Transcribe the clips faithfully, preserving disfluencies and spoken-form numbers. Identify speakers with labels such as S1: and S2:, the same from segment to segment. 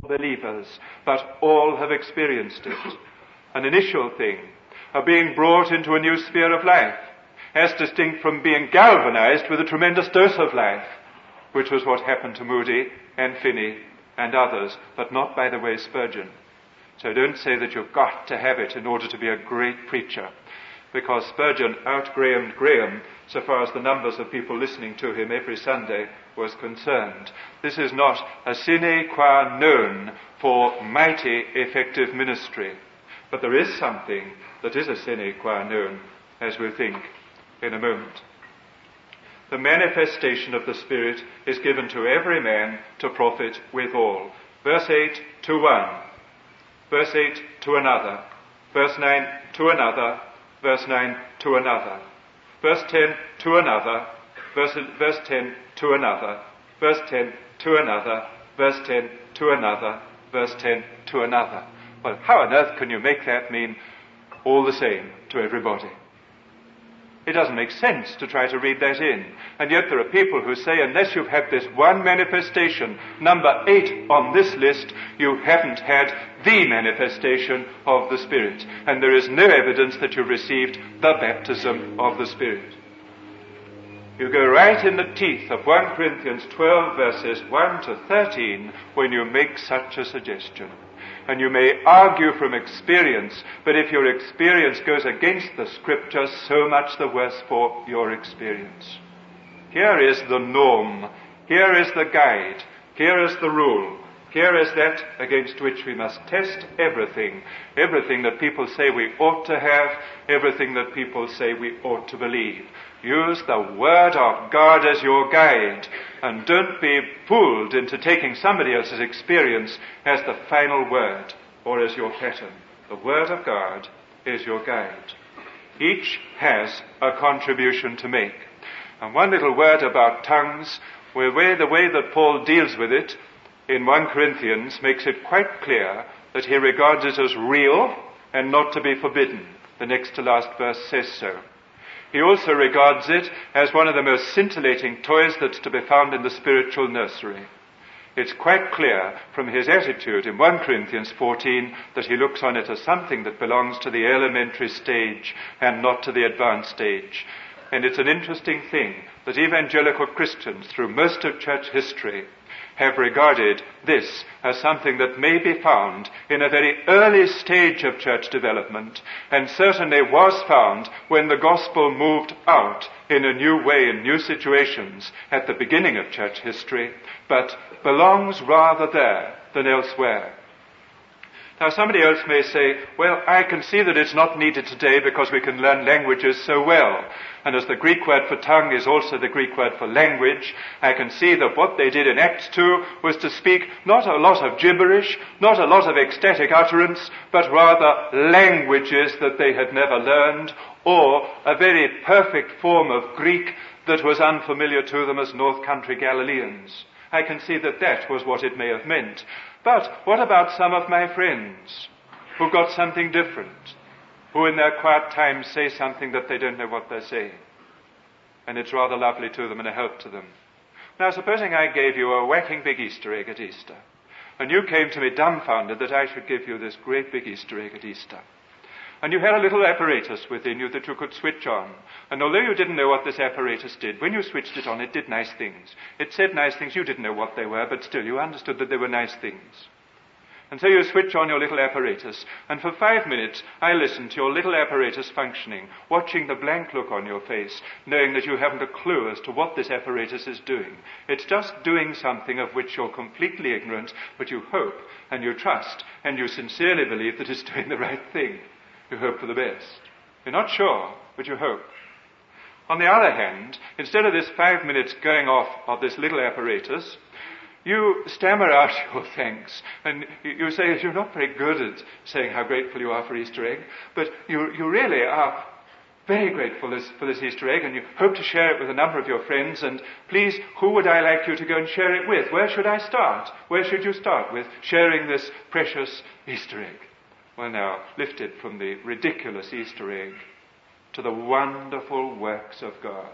S1: believers, but all have experienced it. An initial thing of being brought into a new sphere of life, as distinct from being galvanized with a tremendous dose of life, which was what happened to Moody and Finney and others, but not, by the way, Spurgeon. So don't say that you've got to have it in order to be a great preacher, because Spurgeon out-Grahamed Graham so far as the numbers of people listening to him every Sunday was concerned. This is not a sine qua non for mighty effective ministry, but there is something that is a sine qua non, as we'll think in a moment. The manifestation of the Spirit is given to every man to profit withal. Verse eight to one, verse eight to another, verse nine to another, verse nine to another, verse ten to another, verse, verse ten to another, verse ten to another, verse ten to another, verse ten to another. Well, how on earth can you make that mean all the same to everybody? It doesn't make sense to try to read that in. And yet there are people who say, unless you've had this one manifestation, number eight on this list, you haven't had the manifestation of the Spirit. And there is no evidence that you've received the baptism of the Spirit. You go right in the teeth of First Corinthians twelve, verses one to thirteen, when you make such a suggestion. And you may argue from experience, but if your experience goes against the Scriptures, so much the worse for your experience. Here is the norm. Here is the guide. Here is the rule. Here is that against which we must test everything. Everything that people say we ought to have, everything that people say we ought to believe. Use the Word of God as your guide, and don't be fooled into taking somebody else's experience as the final word or as your pattern. The Word of God is your guide. Each has a contribution to make. And one little word about tongues, the way, the way that Paul deals with it in First Corinthians makes it quite clear that he regards it as real and not to be forbidden. The next to last verse says so. He also regards it as one of the most scintillating toys that's to be found in the spiritual nursery. It's quite clear from his attitude in First Corinthians fourteen that he looks on it as something that belongs to the elementary stage and not to the advanced stage. And it's an interesting thing that evangelical Christians through most of church history have regarded this as something that may be found in a very early stage of church development, and certainly was found when the gospel moved out in a new way in new situations at the beginning of church history, but belongs rather there than elsewhere. Now somebody else may say, well, I can see that it's not needed today because we can learn languages so well. And as the Greek word for tongue is also the Greek word for language, I can see that what they did in Acts two was to speak not a lot of gibberish, not a lot of ecstatic utterance, but rather languages that they had never learned, or a very perfect form of Greek that was unfamiliar to them as North Country Galileans. I can see that that was what it may have meant. But what about some of my friends who've got something different, who in their quiet time say something that they don't know what they're saying, and it's rather lovely to them and a help to them? Now, supposing I gave you a whacking big Easter egg at Easter, and you came to me dumbfounded that I should give you this great big Easter egg at Easter. And you had a little apparatus within you that you could switch on. And although you didn't know what this apparatus did, when you switched it on, it did nice things. It said nice things. You didn't know what they were, but still you understood that they were nice things. And so you switch on your little apparatus, and for five minutes I listen to your little apparatus functioning, watching the blank look on your face, knowing that you haven't a clue as to what this apparatus is doing. It's just doing something of which you're completely ignorant, but you hope and you trust and you sincerely believe that it's doing the right thing. You hope for the best. You're not sure, but you hope. On the other hand, instead of this five minutes going off of this little apparatus, you stammer out your thanks, and you say you're not very good at saying how grateful you are for Easter egg, but you, you really are very grateful this, for this Easter egg, and you hope to share it with a number of your friends, and please, who would I like you to go and share it with? Where should I start? Where should you start with sharing this precious Easter egg? Well now, lifted from the ridiculous Easter egg to the wonderful works of God,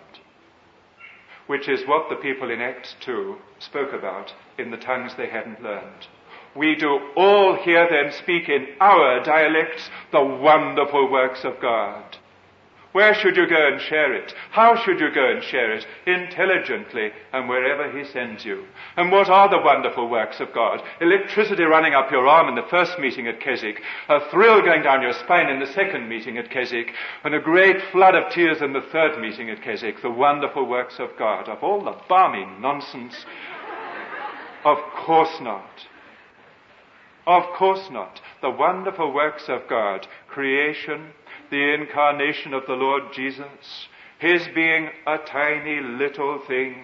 S1: which is what the people in Acts two spoke about in the tongues they hadn't learned. we do all hear them speak in our dialects the wonderful works of God. Where should you go and share it? How should you go and share it? Intelligently, and wherever he sends you. And what are the wonderful works of God? Electricity running up your arm in the first meeting at Keswick, a thrill going down your spine in the second meeting at Keswick, and a great flood of tears in the third meeting at Keswick. The wonderful works of God. Of all the balmy nonsense, of course not. Of course not. The wonderful works of God, creation, the incarnation of the Lord Jesus, his being a tiny little thing,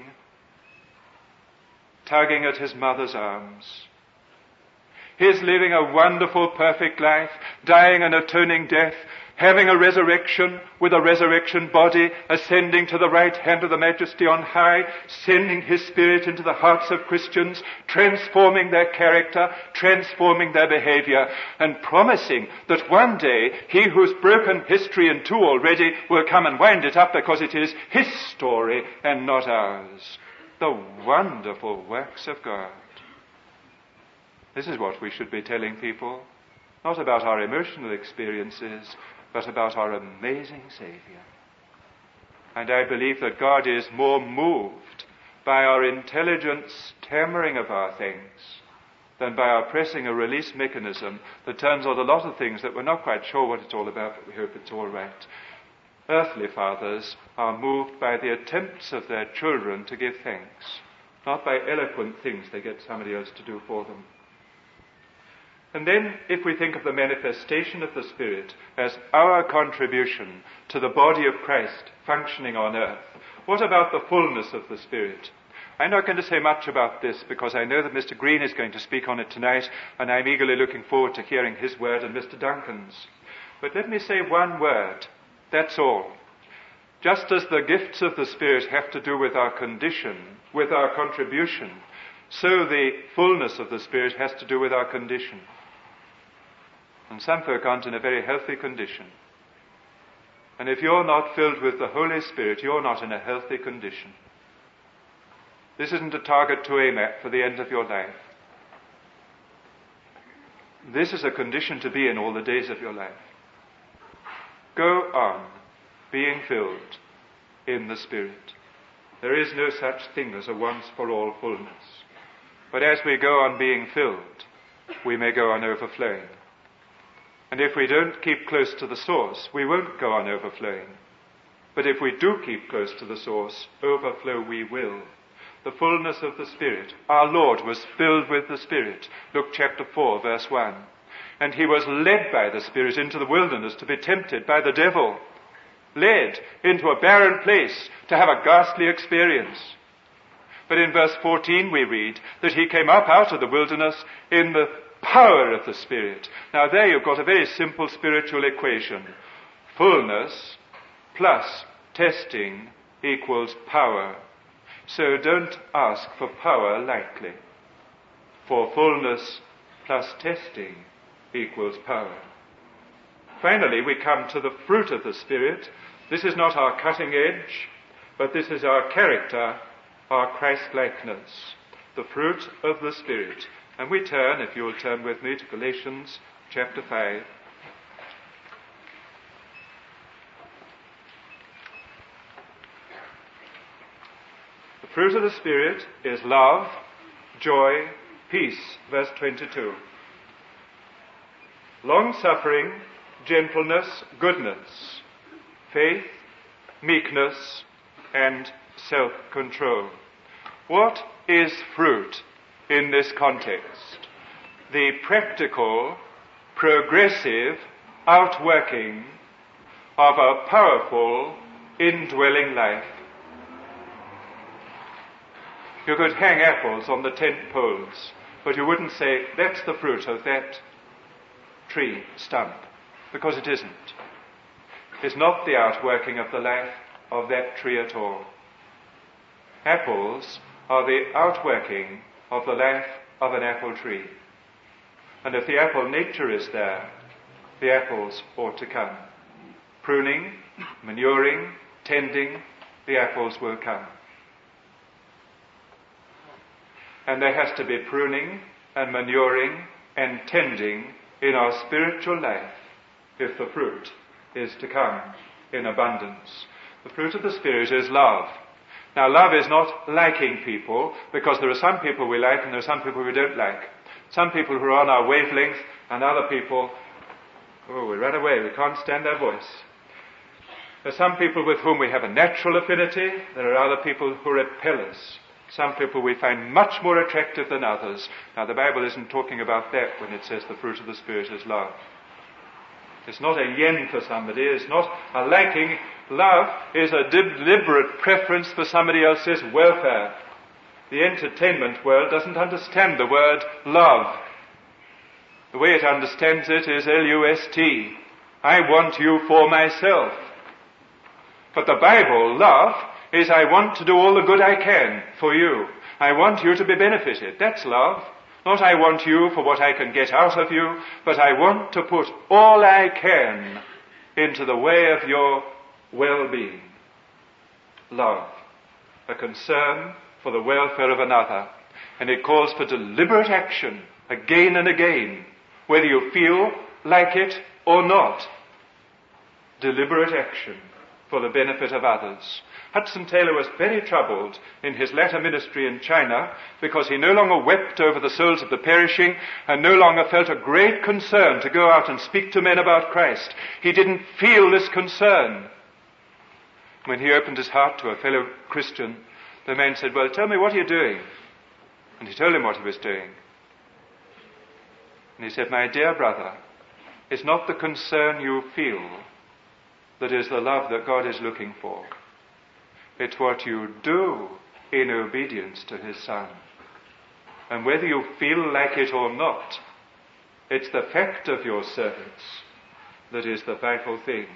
S1: tugging at his mother's arms, his living a wonderful, perfect life, dying an atoning death, having a resurrection with a resurrection body, ascending to the right hand of the Majesty on high, sending his Spirit into the hearts of Christians, transforming their character, transforming their behavior, and promising that one day he who's broken history in two already will come and wind it up because it is his story and not ours. The wonderful works of God. This is what we should be telling people, not about our emotional experiences, but about our amazing Savior. And I believe that God is more moved by our intelligent stammering of our things than by our pressing a release mechanism that turns on a lot of things that we're not quite sure what it's all about, but we hope it's all right. Earthly fathers are moved by the attempts of their children to give thanks, not by eloquent things they get somebody else to do for them. And then, if we think of the manifestation of the Spirit as our contribution to the body of Christ functioning on earth, what about the fullness of the Spirit? I'm not going to say much about this because I know that Mister Green is going to speak on it tonight, and I'm eagerly looking forward to hearing his word and Mister Duncan's. But let me say one word. That's all. Just as the gifts of the Spirit have to do with our condition, with our contribution, so the fullness of the Spirit has to do with our condition. And some folk aren't in a very healthy condition. And if you're not filled with the Holy Spirit, you're not in a healthy condition. This isn't a target to aim at for the end of your life. This is a condition to be in all the days of your life. Go on being filled in the Spirit. There is no such thing as a once-for-all fullness. But as we go on being filled, we may go on overflowing. And if we don't keep close to the source, we won't go on overflowing. But if we do keep close to the source, overflow we will. The fullness of the Spirit. Our Lord was filled with the Spirit. Luke chapter four, verse one. And he was led by the Spirit into the wilderness to be tempted by the devil. Led into a barren place to have a ghastly experience. But in verse fourteen we read that he came up out of the wilderness in the power of the Spirit. Now there you've got a very simple spiritual equation. Fullness plus testing equals power. So don't ask for power lightly. For fullness plus testing equals power. Finally, we come to the fruit of the Spirit. This is not our cutting edge, but this is our character, our Christ-likeness, the fruit of the Spirit. And we turn, if you will turn with me, to Galatians chapter five. The fruit of the Spirit is love, joy, peace, verse twenty-two. Long-suffering, gentleness, goodness, faith, meekness, and self-control. What is fruit in this context? The practical, progressive outworking of a powerful, indwelling life. You could hang apples on the tent poles, but you wouldn't say, that's the fruit of that tree stump, because it isn't. It's not the outworking of the life of that tree at all. Apples are the outworking of the life of an apple tree. And if the apple nature is there, the apples ought to come. Pruning, manuring, tending, the apples will come. And there has to be pruning and manuring and tending in our spiritual life if the fruit is to come in abundance. The fruit of the Spirit is love. Now, love is not liking people, because there are some people we like and there are some people we don't like. Some people who are on our wavelength and other people, oh, we run away, we can't stand their voice. There are some people with whom we have a natural affinity. There are other people who repel us. Some people we find much more attractive than others. Now, the Bible isn't talking about that when it says the fruit of the Spirit is love. It's not a yen for somebody. It's not a liking. Love is a deliberate preference for somebody else's welfare. The entertainment world doesn't understand the word love. The way it understands it is L U S T. I want you for myself. But the Bible, love, is I want to do all the good I can for you. I want you to be benefited. That's love. Not I want you for what I can get out of you, but I want to put all I can into the way of your well-being. Love. A concern for the welfare of another. And it calls for deliberate action again and again, whether you feel like it or not. Deliberate action for the benefit of others. Hudson Taylor was very troubled in his latter ministry in China because he no longer wept over the souls of the perishing and no longer felt a great concern to go out and speak to men about Christ. He didn't feel this concern. When he opened his heart to a fellow Christian, the man said, "Well, tell me, what are you doing?" And he told him what he was doing. And he said, "My dear brother, it's not the concern you feel that is the love that God is looking for. It's what you do in obedience to His Son. And whether you feel like it or not, it's the fact of your service that is the vital thing.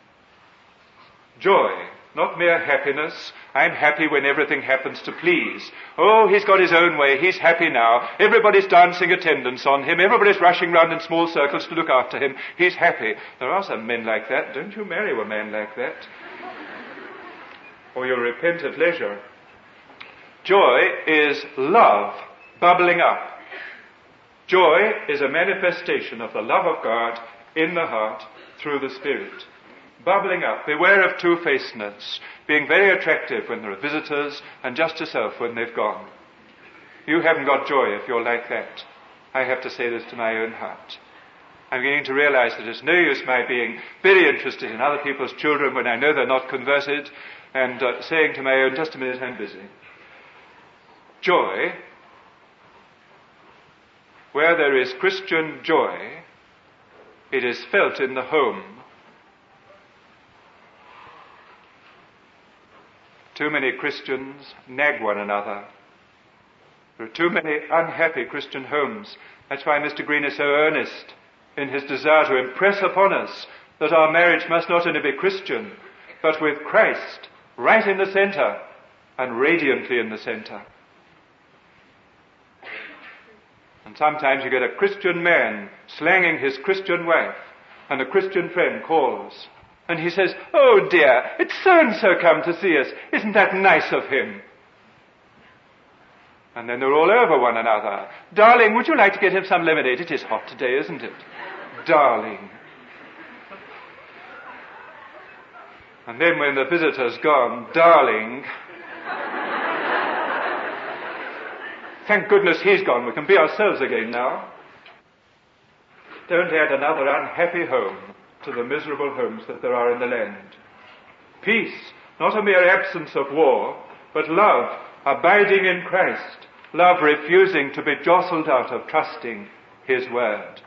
S1: Joy, not mere happiness. I'm happy when everything happens to please. Oh, he's got his own way. He's happy now. Everybody's dancing attendance on him. Everybody's rushing round in small circles to look after him. He's happy. There are some men like that. Don't you marry a man like that, or you'll repent at leisure. Joy is love bubbling up. Joy is a manifestation of the love of God in the heart through the Spirit. Bubbling up. Beware of two-facedness, being very attractive when there are visitors and just yourself when they've gone. You haven't got joy if you're like that. I have to say this to my own heart. I'm beginning to realize that it's no use my being very interested in other people's children when I know they're not converted and uh, saying to my own, just a minute, I'm busy. Joy, where there is Christian joy, it is felt in the home. Too many Christians nag one another. There are too many unhappy Christian homes. That's why Mister Green is so earnest in his desire to impress upon us that our marriage must not only be Christian, but with Christ right in the center and radiantly in the center. And sometimes you get a Christian man slanging his Christian wife, and a Christian friend calls, and he says, "Oh dear, it's so-and-so come to see us. Isn't that nice of him?" And then they're all over one another. "Darling, would you like to get him some lemonade? It is hot today, isn't it?" Darling. And then when the visitor's gone, darling. Thank goodness he's gone. We can be ourselves again now. Don't add another unhappy home to the miserable homes that there are in the land. Peace, not a mere absence of war, but love, abiding in Christ. Love refusing to be jostled out of trusting His word.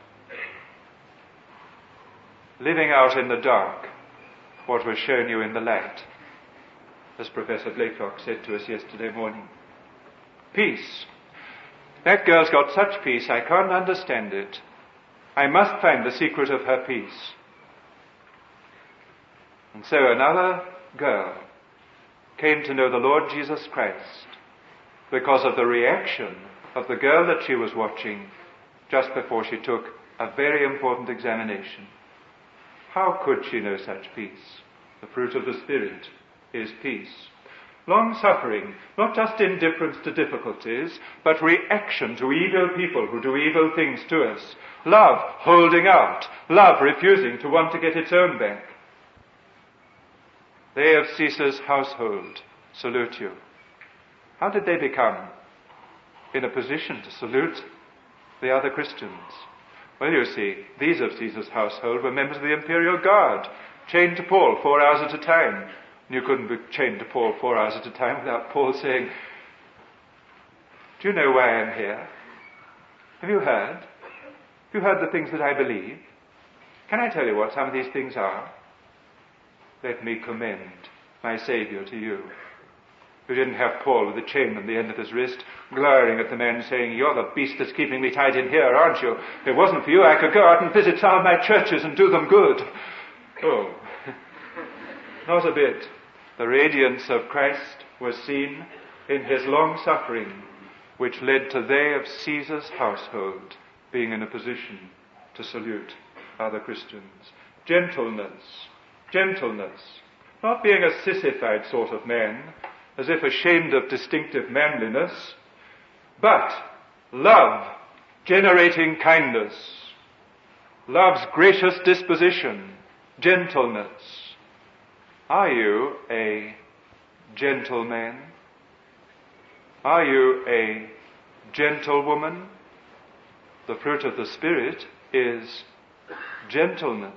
S1: Living out in the dark what was shown you in the light, as Professor Blakelock said to us yesterday morning. Peace. That girl's got such peace, I can't understand it. I must find the secret of her peace. And so another girl came to know the Lord Jesus Christ because of the reaction of the girl that she was watching just before she took a very important examination. How could she know such peace? The fruit of the Spirit is peace. Long-suffering, not just indifference to difficulties, but reaction to evil people who do evil things to us. Love, holding out. Love, refusing to want to get its own back. They of Caesar's household salute you. How did they become in a position to salute the other Christians? Well, you see, these of Caesar's household were members of the imperial guard, chained to Paul four hours at a time. And you couldn't be chained to Paul four hours at a time without Paul saying, do you know why I'm here? Have you heard? Have you heard the things that I believe? Can I tell you what some of these things are? Let me commend my Saviour to you. You didn't have Paul with a chain on the end of his wrist, glaring at the man saying, you're the beast that's keeping me tied in here, aren't you? If it wasn't for you, I could go out and visit some of my churches and do them good. Oh, not a bit. The radiance of Christ was seen in his long suffering, which led to they of Caesar's household being in a position to salute other Christians. Gentleness, gentleness, not being a sissified sort of man, as if ashamed of distinctive manliness, but love, generating kindness, love's gracious disposition, gentleness. Are you a gentleman? Are you a gentlewoman? The fruit of the Spirit is gentleness.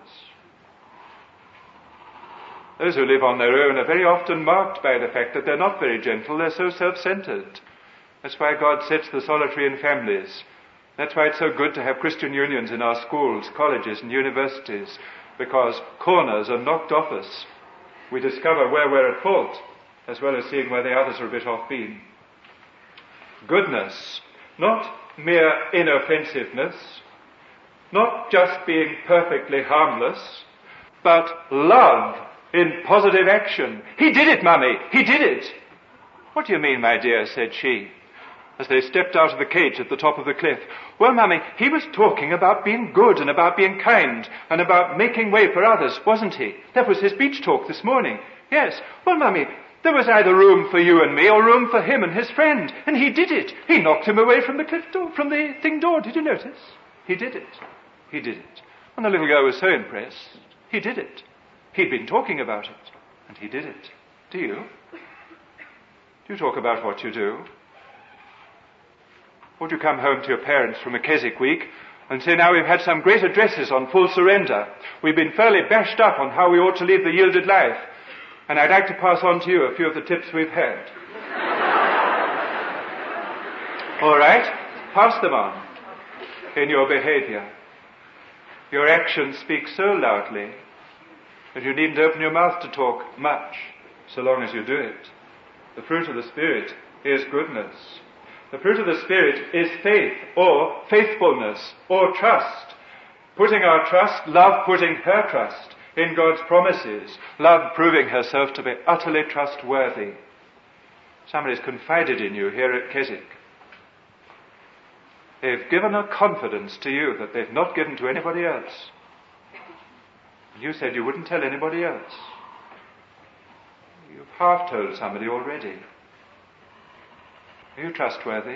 S1: Those who live on their own are very often marked by the fact that they're not very gentle, they're so self-centered. That's why God sets the solitary in families. That's why it's so good to have Christian unions in our schools, colleges and universities, because corners are knocked off us. We discover where we're at fault, as well as seeing where the others are a bit off beam. Goodness, not mere inoffensiveness, not just being perfectly harmless, but love in positive action. He did it, Mummy, he did it. What do you mean, my dear, said she, as they stepped out of the cage at the top of the cliff. Well, Mummy, he was talking about being good and about being kind and about making way for others, wasn't he? That was his beach talk this morning. Yes. Well, Mummy, there was either room for you and me or room for him and his friend, and he did it. He knocked him away from the cliff door, from the thing door. Did you notice? He did it. He did it. And the little girl was so impressed. He did it. He'd been talking about it, and he did it. Do you? Do you talk about what you do? Or do you come home to your parents from a Keswick week and say, now we've had some great addresses on full surrender. We've been fairly bashed up on how we ought to lead the yielded life. And I'd like to pass on to you a few of the tips we've had. All right? Pass them on in your behavior. Your actions speak so loudly that you needn't open your mouth to talk much, so long as you do it. The fruit of the Spirit is goodness. The fruit of the Spirit is faith, or faithfulness, or trust. Putting our trust, love putting her trust in God's promises, love proving herself to be utterly trustworthy. Somebody's confided in you here at Keswick. They've given a confidence to you that they've not given to anybody else. You said you wouldn't tell anybody else. You've half told somebody already. Are you trustworthy?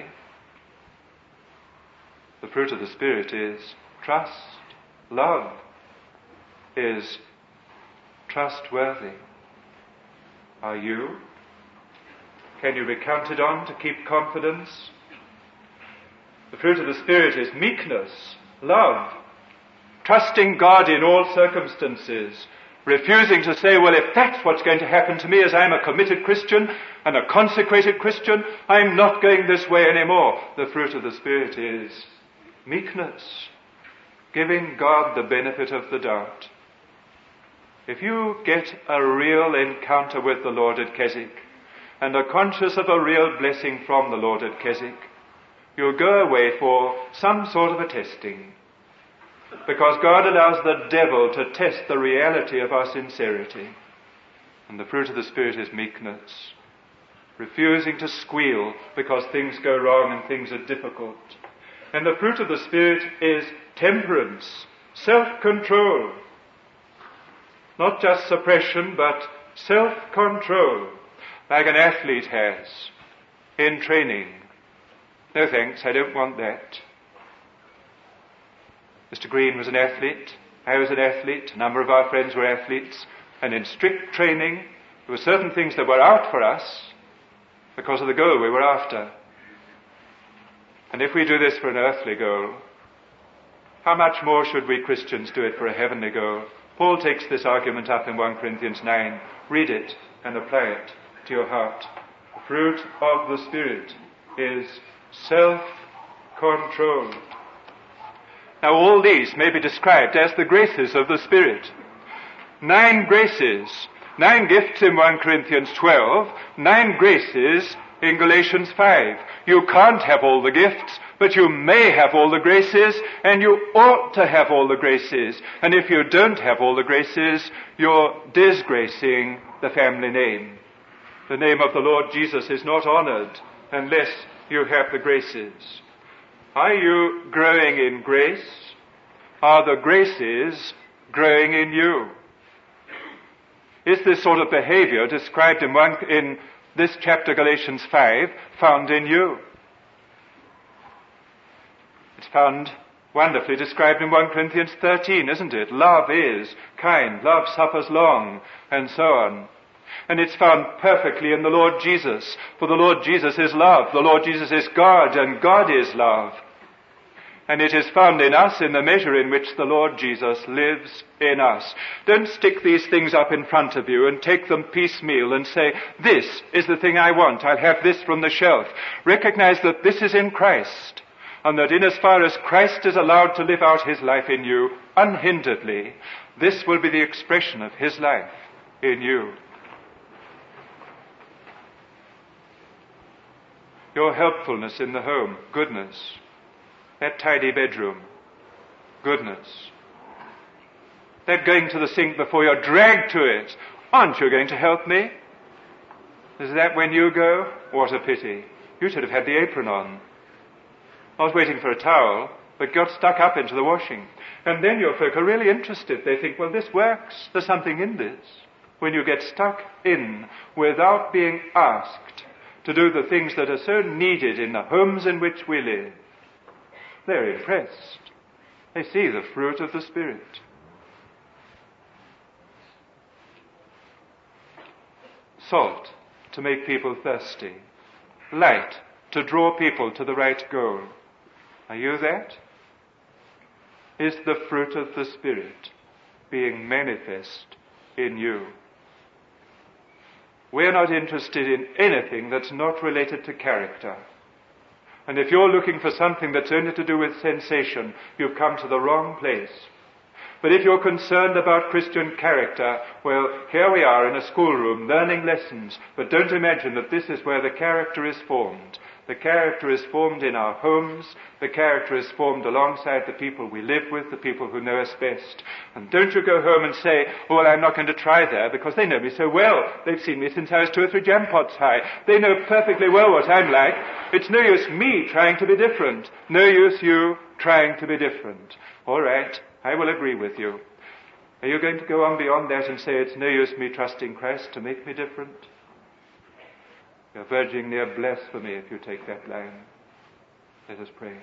S1: The fruit of the Spirit is trust. Love is trustworthy. Are you? Can you be counted on to keep confidence? The fruit of the Spirit is meekness, love, trusting God in all circumstances, refusing to say, well, if that's what's going to happen to me as I'm a committed Christian and a consecrated Christian, I'm not going this way anymore. The fruit of the Spirit is meekness, giving God the benefit of the doubt. If you get a real encounter with the Lord at Keswick and are conscious of a real blessing from the Lord at Keswick, you'll go away for some sort of a testing. Because God allows the devil to test the reality of our sincerity. And the fruit of the Spirit is meekness. Refusing to squeal because things go wrong and things are difficult. And the fruit of the Spirit is temperance, self-control. Not just suppression, but self-control. like an athlete has in training. No thanks, I don't want that. Mister Green was an athlete, I was an athlete, a number of our friends were athletes, and in strict training there were certain things that were out for us because of the goal we were after. And if we do this for an earthly goal, how much more should we Christians do it for a heavenly goal? Paul takes this argument up in First Corinthians nine. Read it and apply it to your heart. The fruit of the Spirit is self-control. Now all these may be described as the graces of the Spirit. Nine graces, nine gifts in First Corinthians twelve, nine graces in Galatians five. You can't have all the gifts, but you may have all the graces, and you ought to have all the graces. And if you don't have all the graces, you're disgracing the family name. The name of the Lord Jesus is not honored unless you have the graces. Are you growing in grace? Are the graces growing in you? Is this sort of behavior described in, one, in this chapter, Galatians five, found in you? It's found wonderfully described in First Corinthians thirteen, isn't it? Love is kind, love suffers long, and so on. And it's found perfectly in the Lord Jesus, for the Lord Jesus is love, the Lord Jesus is God, and God is love. And it is found in us in the measure in which the Lord Jesus lives in us. Don't stick these things up in front of you and take them piecemeal and say, this is the thing I want, I'll have this from the shelf. Recognize that this is in Christ, and that in as far as Christ is allowed to live out his life in you unhinderedly, this will be the expression of his life in you. Your helpfulness in the home, goodness. That tidy bedroom, goodness. That going to the sink before you're dragged to it. Aren't you going to help me? Is that when you go? What a pity. You should have had the apron on. I was waiting for a towel, but got stuck up into the washing. And then your folk are really interested. They think, well, this works. There's something in this. When you get stuck in without being asked to do the things that are so needed in the homes in which we live, they're impressed. They see the fruit of the Spirit. Salt, to make people thirsty. Light, to draw people to the right goal. Are you that? Is the fruit of the Spirit being manifest in you? We're not interested in anything that's not related to character. And if you're looking for something that's only to do with sensation, you've come to the wrong place. But if you're concerned about Christian character, well, here we are in a schoolroom learning lessons, but don't imagine that this is where the character is formed. The character is formed in our homes. The character is formed alongside the people we live with, the people who know us best. And don't you go home and say, oh, well, I'm not going to try there, because they know me so well. They've seen me since I was two or three jam pots high. They know perfectly well what I'm like. It's no use me trying to be different. No use you trying to be different. All right, I will agree with you. Are you going to go on beyond that and say it's no use me trusting Christ to make me different? You're verging near blasphemy if you take that line. Let us pray.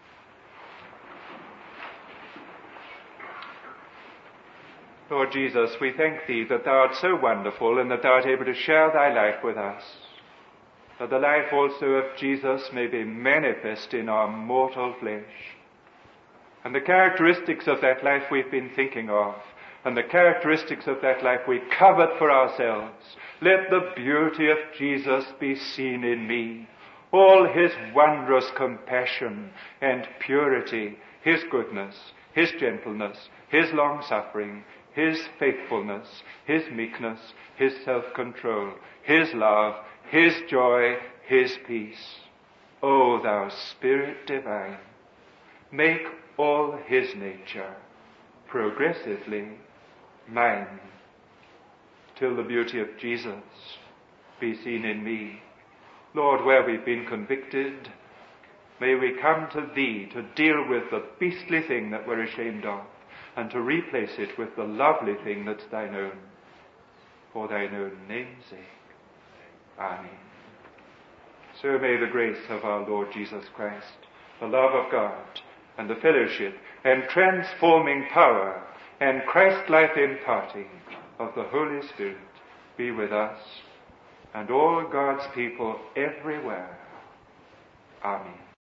S1: Lord Jesus, we thank Thee that Thou art so wonderful and that Thou art able to share Thy life with us, that the life also of Jesus may be manifest in our mortal flesh. And the characteristics of that life we've been thinking of, and the characteristics of that life we covet for ourselves. Let the beauty of Jesus be seen in me. All his wondrous compassion and purity, his goodness, his gentleness, his long-suffering, his faithfulness, his meekness, his self-control, his love, his joy, his peace. O thou Spirit divine, make all his nature progressively mine, till the beauty of Jesus be seen in me. Lord, where we've been convicted, may we come to Thee to deal with the beastly thing that we're ashamed of, and to replace it with the lovely thing that's Thine own, for Thine own name's sake. Amen. So may the grace of our Lord Jesus Christ, the love of God, and the fellowship and transforming power and Christ-life imparting of the Holy Spirit be with us and all God's people everywhere. Amen.